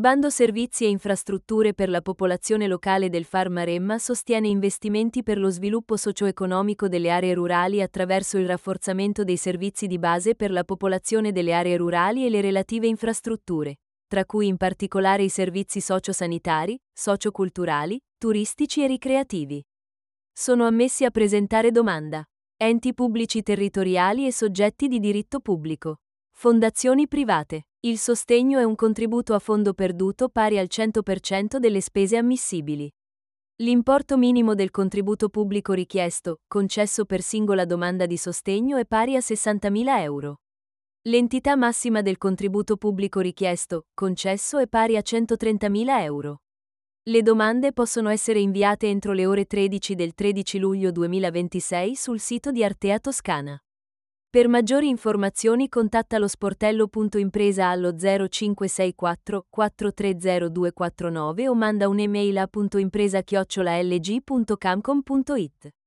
bando Servizi e infrastrutture per la popolazione locale del FAR Maremma sostiene investimenti per lo sviluppo socio-economico delle aree rurali attraverso il rafforzamento dei servizi di base per la popolazione delle aree rurali e le relative infrastrutture, tra cui in particolare i servizi socio-sanitari, socio-culturali, turistici e ricreativi. Sono ammessi a presentare domanda enti pubblici territoriali e soggetti di diritto pubblico. Fondazioni private. Il sostegno è un contributo a fondo perduto pari al 100% delle spese ammissibili. L'importo minimo del contributo pubblico richiesto, concesso per singola domanda di sostegno è pari a 60.000 euro. L'entità massima del contributo pubblico richiesto, concesso è pari a 130.000 euro. Le domande possono essere inviate entro le ore 13 del 13 luglio 2026 sul sito di Artea Toscana. Per maggiori informazioni contatta lo sportello.impresa allo 0564 430 249 o manda un'email a .impresa@lg.camcom.it.